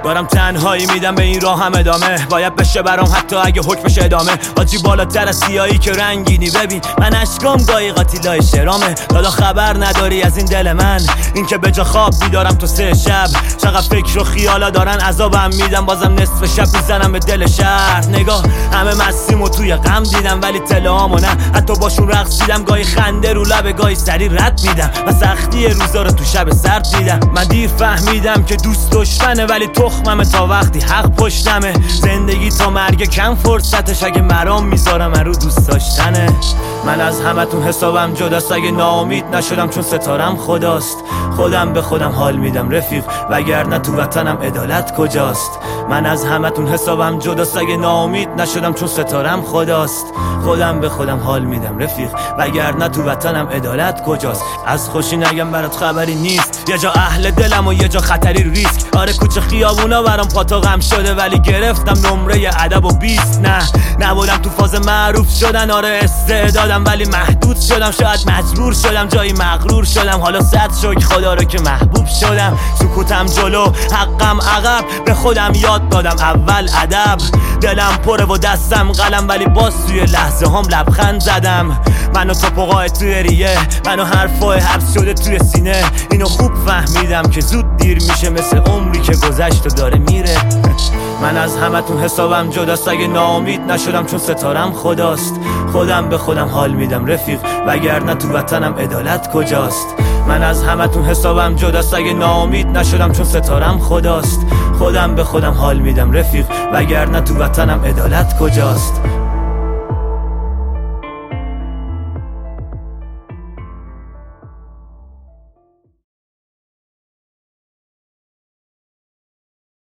دارم تنهایی میدم به این راه هم ادامه، باید بشه برام حتی اگه حکمش ادامه. آجی بالاتر از سیایی که رنگینی، ببین من اشکام گاهی قاتیلای شرامه. دادا خبر نداری از این دل من، این که به جا خواب بیدارم تو 3 شب. چقدر فکر و خیالا دارن عذابم میدم، بازم نصف شب میزنم به دل شهر. نگاه همه مسیم و توی غم دیدم، ولی تلهامو نه، حتی باشون رقصیدم. گاهی خنده رو لب، گاهی سری رد میدم و سختی روزا رو تو شب سرد دیدم. من دیر فهمیدم که دوست دشمنه، ولی تخممه تا وقتی حق پشتمه. زندگی تا مرگ کم فرصتش، اگه مرام میذارم من رو دوست داشتنه. من از همتون حسابم جداست، اگه ناامید نشدم چون ستارم خداست. خودم به خودم حال میدم رفیق، وگرنه تو وطنم عدالت کجاست. من از همتون حسابم جداست، اگه ناامید نشدم چون ستارم خداست. خودم به خودم حال میدم رفیق، وگرنه تو وطنم عدالت کجاست. از خوشی نگم برات خبری نیست، یه جا اهل دلم و یه جا خطری ریسک. آره کوچه خیابونا برام پاتاقم شده، ولی گرفتم نمره ادب و 20. نه نبودم تو فاز معروف شدن، آره استعدادم ولی محدود شدم. شاید مجبور شدم جایی مغرور شدم، حالا صد شکر خدا رو که محبوب شدم. سکوتم جلو حقم عقب، به خودم یاد دادم اول ادب. دلم پره و دستم قلم، ولی باز توی لحظه هم لبخند زدم. منو توپقای توی ریه، منو حرفای حبس شده توی سینه. اینو خوب فهمیدم که زود دیر میشه، مثل عمری که گذشت و داره میره. من از همتون حسابم جداست، اگه ناامید نشدم چون ستارم خداست. خودم به خودم حال میدم رفیق، وگرنه تو وطنم عدالت کجاست. من از همتون حسابم جداست، اگه ناامید نشدم چون ستارم خداست. خودم به خودم حال میدم رفیق، وگرنه تو وطنم عدالت کجاست.